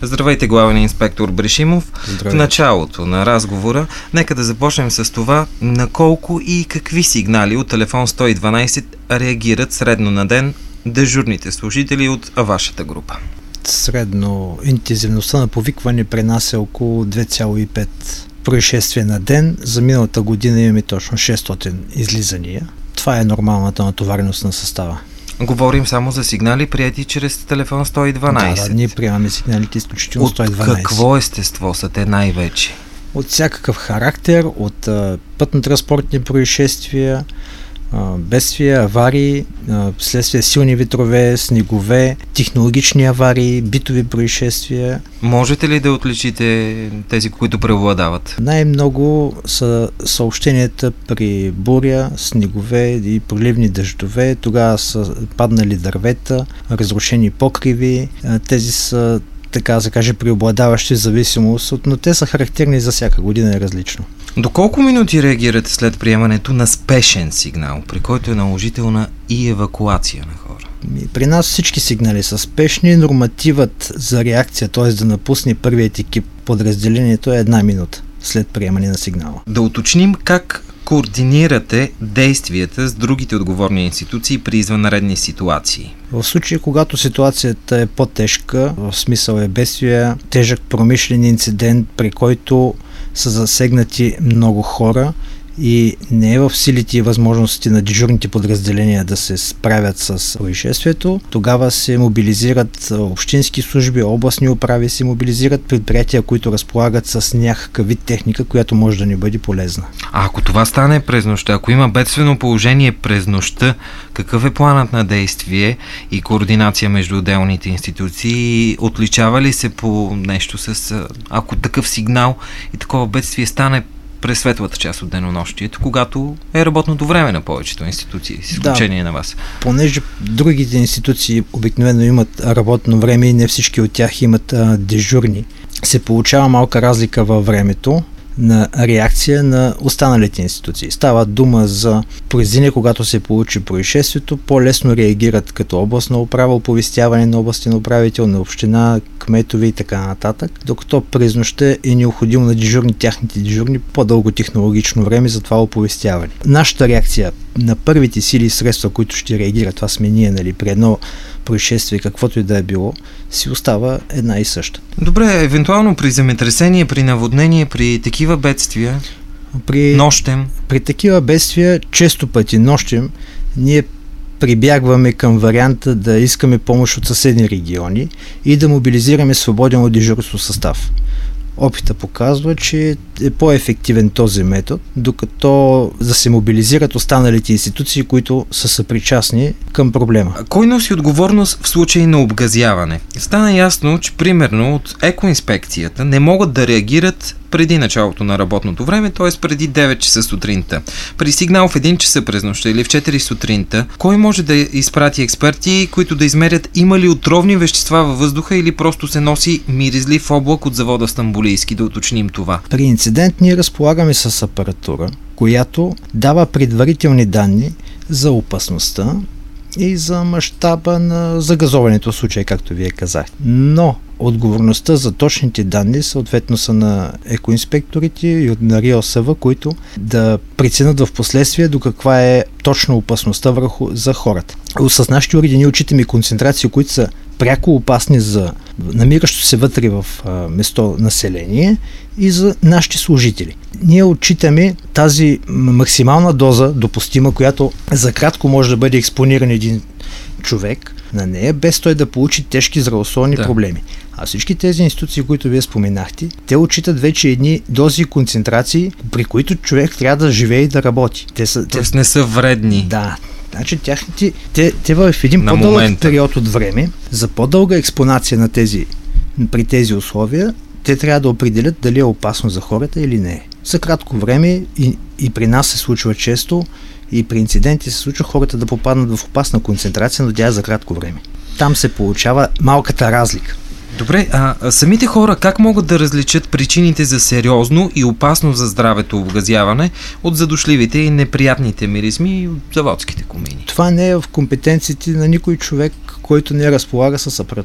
Здравейте, главен инспектор Брешимов. Здравейте. В началото на разговора, нека да започнем с това на колко и какви сигнали от телефон 112 реагират средно на ден дежурните служители от вашата група. Средно интензивността на повикване при нас е около 2,5 происшествия на ден. За миналата година имаме точно 600 излизания. Това е нормалната натовареност на състава. Говорим само за сигнали, приети чрез телефон 112. Да, ние приемаме сигналите изключително 112. От какво естество са те най-вече? От всякакъв характер, от пътно-транспортни происшествия, бедствия, аварии, следствие силни ветрове, снегове, технологични аварии, битови происшествия. Можете ли да отличите тези, които преобладават? Най-много са съобщенията при буря, снегове и проливни дъждове. Тогава са паднали дървета, разрушени покриви. Тези са, така да се каже, преобладаващи в зависимост, но те са характерни за всяка година, е различно. До колко минути реагирате след приемането на спешен сигнал, при който е наложителна и евакуация на хора? При нас всички сигнали са спешни. Нормативът за реакция, т.е. да напусне първият екип подразделението, е 1 минута след приемане на сигнала. Да уточним как координирате действията с другите отговорни институции при извънредни ситуации. В случай, когато ситуацията е по-тежка, в смисъл е бедствие, тежък промишлен инцидент, при който са засегнати много хора и не е в силите и възможностите на дежурните подразделения да се справят с происшествието, тогава се мобилизират общински служби, областни управи, се мобилизират предприятия, които разполагат с някакъв вид техника, която може да ни бъде полезна. А ако това стане през нощта, ако има бедствено положение през нощта, какъв е планът на действие и координация между отделните институции? Отличава ли се по нещо ако такъв сигнал и такова бедствие стане през светлата част от денонощието, когато е работното време на повечето институции, с изключение на вас? Понеже другите институции обикновено имат работно време и не всички от тях имат дежурни, се получава малка разлика във времето на реакция на останалите институции. Става дума за произведение, когато се получи происшествието, по-лесно реагират като областна управа, оповестяване на областен управител, на община, кметове и така нататък, докато през нощта е необходимо на тяхните дежурни по-дълго технологично време за това оповестяване. Нашата реакция на първите сили и средства, които ще реагират, това сме ние, при едно происшествие, каквото и да е било, си остава една и съща. Добре, евентуално при земетресение, при наводнение, при такива бедствия, нощем? При такива бедствия, често пъти нощем, ние прибягваме към варианта да искаме помощ от съседни региони и да мобилизираме свободен от дежурство състав. Опита показва, че е по-ефективен този метод, докато да се мобилизират останалите институции, които са съпричастни към проблема. Кой носи отговорност в случай на обгазяване? Стана ясно, че примерно от екоинспекцията не могат да реагират преди началото на работното време, т.е. преди 9 часа сутринта. При сигнал в 1 часа през нощта или в 4 сутринта, кой може да изпрати експерти, които да измерят има ли отровни вещества във въздуха или просто се носи миризлив облак от завода Стамболийски, да уточним това? При инцидент ние разполагаме с апаратура, която дава предварителни данни за опасността и за мащаба на загазоването в случая, както вие казахте. Но отговорността за точните данни съответно са на екоинспекторите и на РИОСВ, които да преценят в последствие до каква е точно опасността за хората. С нашите уреди ние отчитаме концентрации, които са пряко опасни за намиращо се вътре в место население и за нашите служители. Ние отчитаме тази максимална доза допустима, която за кратко може да бъде експониран един човек на нея, без той да получи тежки здравословни проблеми. А всички тези институции, които вие споменахте, те отчитат вече едни дози и концентрации, при които човек трябва да живее и да работи. Тоест не са вредни. Да. Значи те в един по-дълъг период от време, за по-дълга експонация при тези условия, те трябва да определят дали е опасно за хората или не е. За кратко време и при нас се случва често, и при инциденти се случва хората да попаднат в опасна концентрация, но тя е за кратко време. Там се получава малката разлика. Добре, а самите хора как могат да различат причините за сериозно и опасно за здравето обгазяване от задушливите и неприятните миризми и от заводските комини? Това не е в компетенциите на никой човек, който не разполага с апаратура.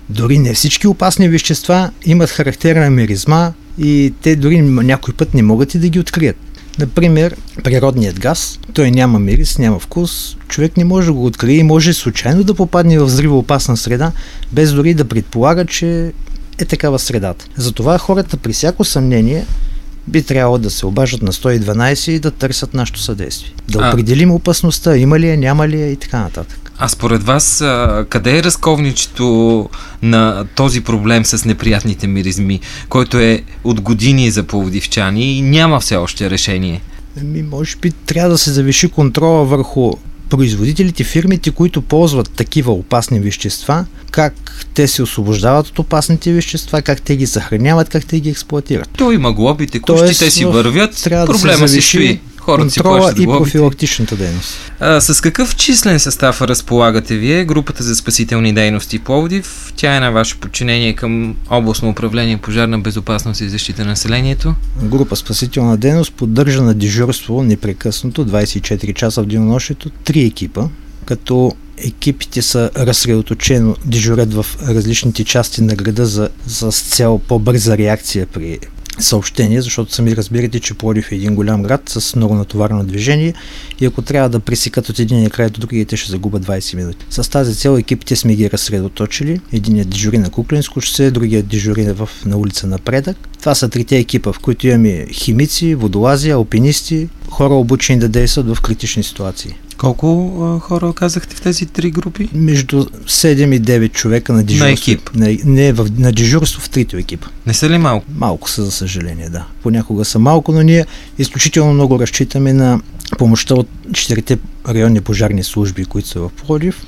Дори не всички опасни вещества имат характерна миризма и те дори някой път не могат и да ги открият. Например, природният газ, той няма мирис, няма вкус, човек не може да го открие и може случайно да попадне в взривоопасна среда, без дори да предполага, че е такава средата. Затова хората при всяко съмнение би трябвало да се обаждат на 112 и да търсят нашето съдействие. Да определим опасността, има ли я, няма ли я и така нататък. А според вас, къде е разковничето на този проблем с неприятните миризми, който е от години за пловдивчани и няма все още решение? Може би трябва да се завиши контрола върху производителите, фирмите, които ползват такива опасни вещества, как те се освобождават от опасните вещества, как те ги съхраняват, как те ги експлоатират. То има глоби, текущи, те си вървят, проблема си стои. Хората си плащат и профилактичната дейност. С какъв числен състав разполагате вие? Групата за спасителни дейности Пловдив, тя е на ваше подчинение към областно управление пожарна безопасност и защита на населението? Група спасителна дейност поддържа на дежурство непрекъснато 24 часа в денонощието 3 екипа, като екипите са разсредоточено дежурят в различните части на града с цел по-бърза реакция при съобщение, защото сами разбирате, че Пловдив е един голям град с много натоварено движение и ако трябва да пресекат от единия край до другия, те ще загубят 20 минути. С тази цел екипите сме ги разсредоточили. Единият дежури на Куклинско шосе, другият дежури на улица Напредък. Това са трите екипа, в които имаме химици, водолази, алпинисти, хора обучени да действат в критични ситуации. Колко хора казахте в тези три групи? Между 7 и 9 човека на дежурство. На екип? На дежурство в трите екипа. Не са ли малко? Малко са, за съжаление, да. Понякога са малко, но ние изключително много разчитаме на помощта от 4 районни пожарни служби, които са в Пловдив.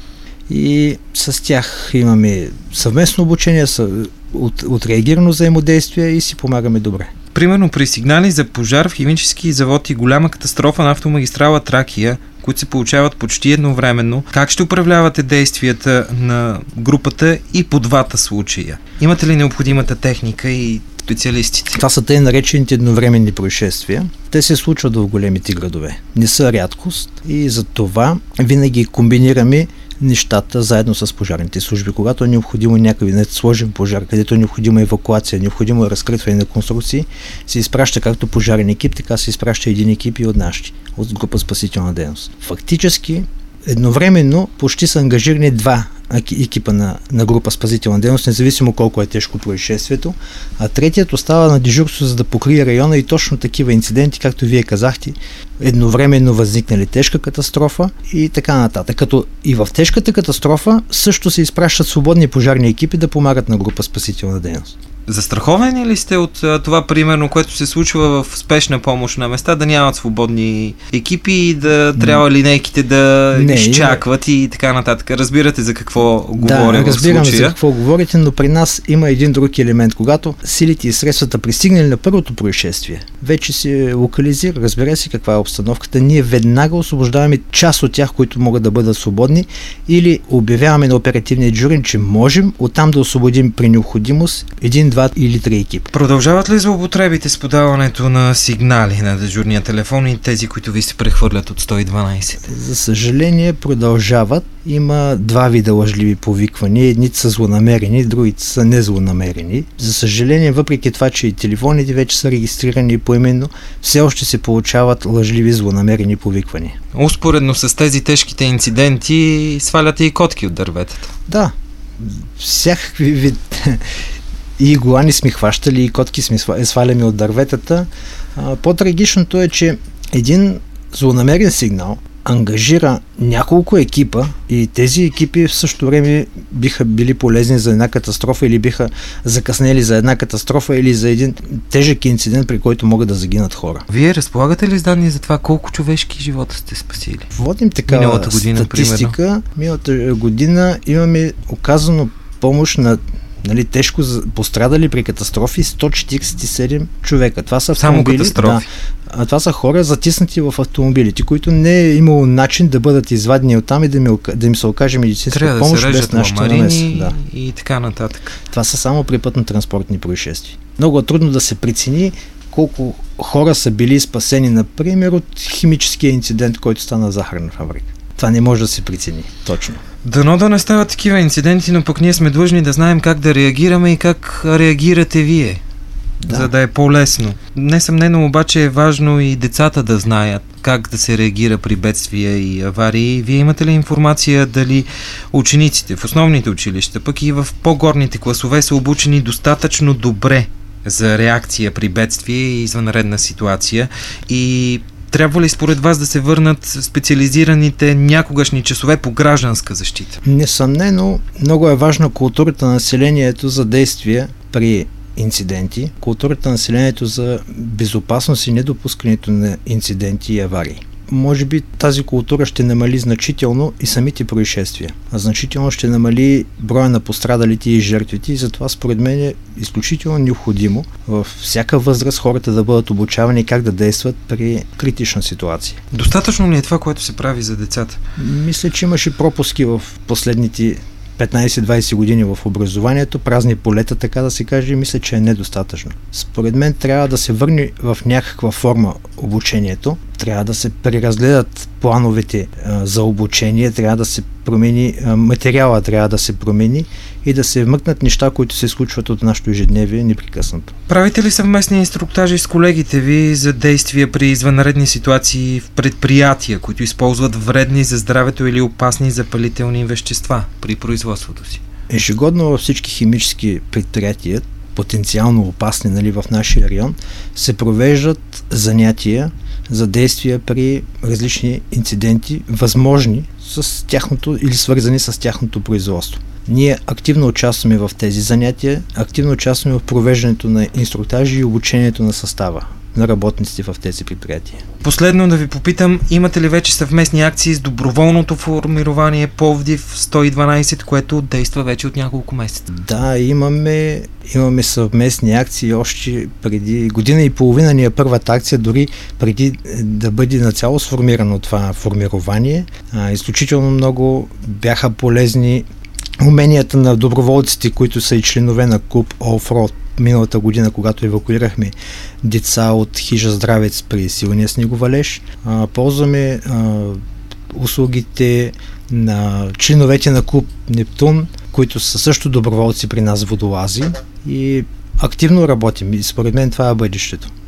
И с тях имаме съвместно обучение, отреагирано взаимодействие и си помагаме добре. Примерно при сигнали за пожар в химически завод и голяма катастрофа на автомагистрала Тракия, които се получават почти едновременно, как ще управлявате действията на групата и по двата случая? Имате ли необходимата техника и специалистите? Това са тъй наречените едновременни происшествия. Те се случват в големите градове. Не са рядкост и за това винаги комбинираме нещата заедно с пожарните служби. Когато е необходимо някакъв сложен пожар, където е необходима евакуация, необходимо е разкритване на конструкции, се изпраща както пожарен екип, така се изпраща един екип и от нашите, от група спасителна дейност. Фактически, едновременно почти са ангажирани 2 екипа на група спасителна дейност, независимо колко е тежко происшествието, а третият остава на дежурство, за да покрие района и точно такива инциденти, както вие казахте, едновременно възникнали тежка катастрофа и така нататък. Като и в тежката катастрофа също се изпращат свободни пожарни екипи да помагат на група спасителна дейност. Застраховани ли сте от това, примерно, което се случва в спешна помощ на места, да нямат свободни екипи и да трябва линейките да изчакват и така нататък? Разбирате за какво говоря в случая? Да, разбирам за какво говорите, но при нас има един друг елемент. Когато силите и средствата пристигнали на първото происшествие, вече се локализира, разбира се каква е обстановката, ние веднага освобождаваме част от тях, които могат да бъдат свободни, или обявяваме на оперативния дежурен, че можем оттам да освободим при необходимост 1, 2 или 3 екипа. Продължават ли злоупотребите с подаването на сигнали на дежурния телефон и тези, които ви се прехвърлят от 112? За съжаление продължават. Има 2 вида лъжливи повиквания. Едните са злонамерени, другите са незлонамерени. За съжаление, въпреки това, че и телефоните вече са регистрирани поименно, все още се получават лъжливи злонамерени повиквания. Успоредно с тези тежките инциденти сваляте и котки от дърветата. Да, всякакви вид и игуани сме хващали, и котки сме сваляме от дърветата. По-трагичното е, че един злонамерен сигнал ангажира няколко екипа и тези екипи в същото време биха били полезни за една катастрофа или биха закъснели за една катастрофа или за един тежък инцидент, при който могат да загинат хора. Вие разполагате ли с данни за това колко човешки живота сте спасили? Водим такава статистика. Примерно. Миналата година имаме оказано помощ на тежко пострадали при катастрофи 147 човека. Това са автомобили. Само катастрофи. Да, това са хора затиснати в автомобилите, които не е имало начин да бъдат извадени оттам и да им се окаже медицинска помощ без нашата намеса. Да. И така нататък. Това са само при пътно-транспортни происшествия. Много е трудно да се прецени колко хора са били спасени, например, от химическия инцидент, който стана в захарна фабрика. Това не може да се прецени точно. Дано да не стават такива инциденти, но пък ние сме длъжни да знаем как да реагираме и как реагирате вие, за да е по-лесно. Несъмнено обаче е важно и децата да знаят как да се реагира при бедствия и аварии. Вие имате ли информация дали учениците в основните училища, пък и в по-горните класове са обучени достатъчно добре за реакция при бедствие и извънредна ситуация? И трябва ли според вас да се върнат специализираните някогашни часове по гражданска защита? Несъмнено, много е важна културата на населението за действие при инциденти, културата на населението за безопасност и недопускането на инциденти и аварии. Може би тази култура ще намали значително и самите происшествия, а значително ще намали броя на пострадалите и жертвите, и затова според мен е изключително необходимо във всяка възраст хората да бъдат обучавани как да действат при критична ситуация. Достатъчно ли е това, което се прави за децата? Мисля, че имаше пропуски в последните 15-20 години в образованието, празни полета, така да се каже, и мисля, че е недостатъчно. Според мен трябва да се върне в някаква форма обучението, трябва да се преразгледат плановете за обучение, трябва да се промени материала, трябва да се промени и да се вмъкнат неща, които се случват от нашето ежедневие непрекъснато. Правите ли съвместни инструктажи с колегите ви за действия при извънредни ситуации в предприятия, които използват вредни за здравето или опасни запалителни вещества при производството си? Ежегодно във всички химически предприятия, потенциално опасни, в нашия район, се провеждат занятия за действия при различни инциденти, възможни с тяхното или свързани с тяхното производство. Ние активно участваме в тези занятия, активно участваме в провеждането на инструктажи и обучението на състава на работниците в тези предприятия. Последно да ви попитам, имате ли вече съвместни акции с доброволното формирование Пловдив 112, което действа вече от няколко месеца? Да, имаме съвместни акции още преди година и половина. Ни е първата акция, дори преди да бъде нацяло сформирано това формирование. Изключително много бяха полезни уменията на доброволците, които са и членове на клуб Offroad миналата година, когато евакуирахме деца от хижа Здравец при силния снеговалеж. Ползваме услугите на членовете на клуб Нептун, които са също доброволци при нас водолази, и активно работим. И според мен това е бъдещето.